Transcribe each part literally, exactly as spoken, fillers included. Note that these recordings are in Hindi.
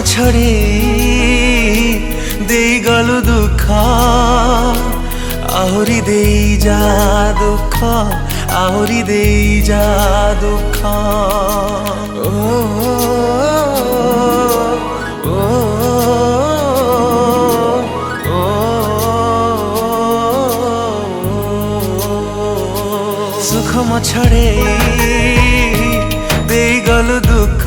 ଛଡେଇ ଦେଇଗଲୁ ଦୁଃଖ ଆହୁରି ଦେଇଯା ଦୁଃଖ ଆହୁରି ଦେଇଯା ଦୁଃଖ ଓ ଓ ସୁଖ ମୋ ଛଡେଇ ଦେଇଗଲୁ ଦୁଃଖ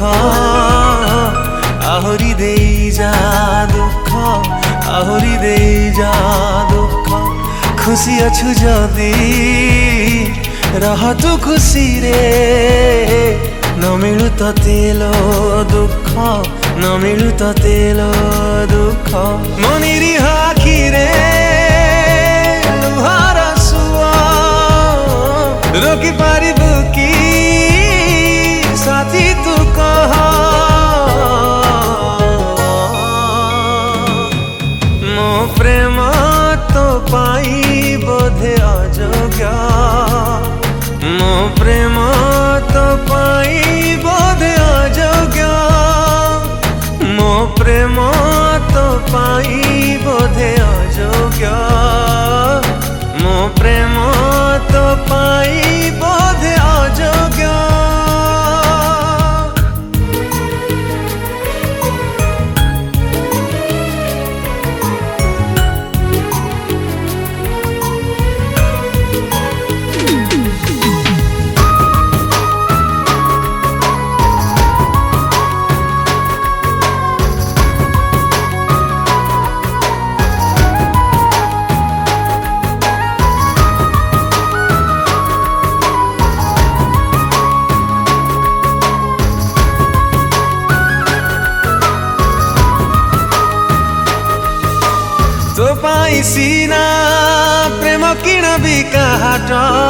ଆହୁରି ଦେଇଯା ଦୁଃଖ ଆହୁରି ଦେଇଯା ଦୁଃଖ खुशी अच्छु जदि रह तू खुशी रे न मिलू तो तेलो दुख न मिलू तो तेलो दुख मनिरी आखी रे लुहार सुआ रोकी पारिबु की साथी तू कह मो प्रेम तो पाई बोधे अजोग्य मो प्रेम तो पाई बोधे अजोग्य मो प्रेम तो पाई बोधे अजोग्य मो प्रेम तो पाई बोधे अजोग्य तो पाई सीना प्रेम किण बिका हाट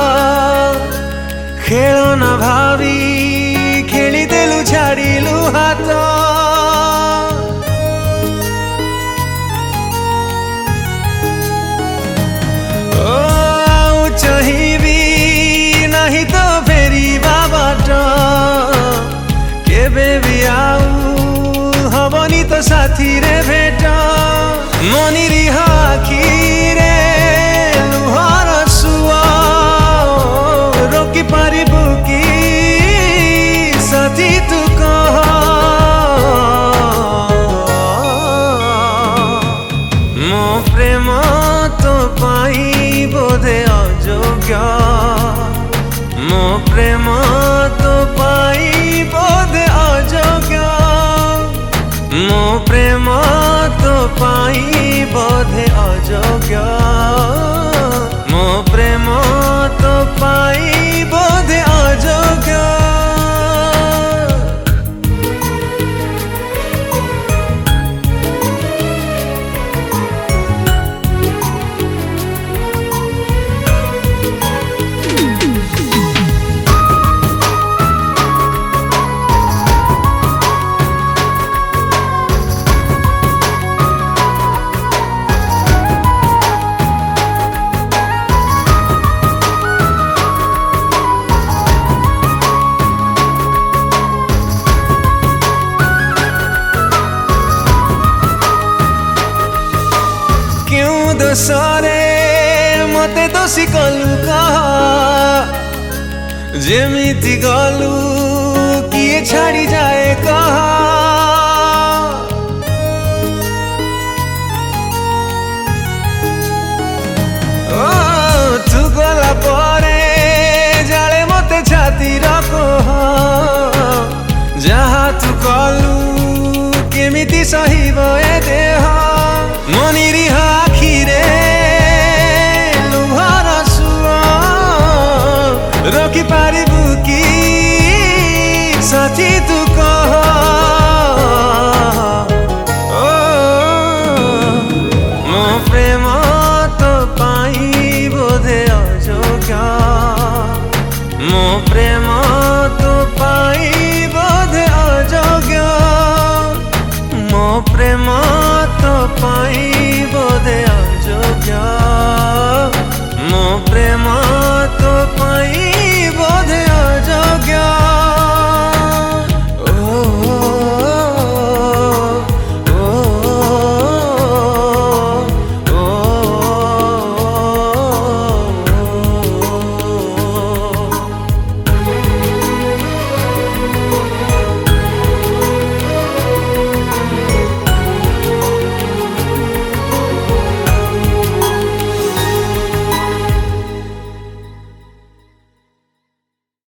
खेल न भावी खेली देलु छाड़िलु हाथ ओ आउ चाहिबी नहीं तो फेरी बाबाट केबे भी आउ हबनी तो साथी रे भेट मनिरी आखी रे लुहार सुआ रोकी पारिबु की साथी तू कह मो प्रेम तो पाई बोधे अजोग्य मो प्रेम तो पाई बोधे अजोग्य मो प्रेम तो पाई बोधे अजोग्य मो प्रेम तो पाई बोधे अजोग्य दोसरे मते दोषी कलु कह जेमिति गलु किए छाड़ी जाए कह ओ तू गला परे जाले मते छाती रकह जहा तू कलु केमिति सहिब ए देह मनिरी आखी रे लुहार सुआ रोकी पारिबु की साथी तू कह ओ मो प्रेम तो पाई बोधे अजोग्य मो प्रेम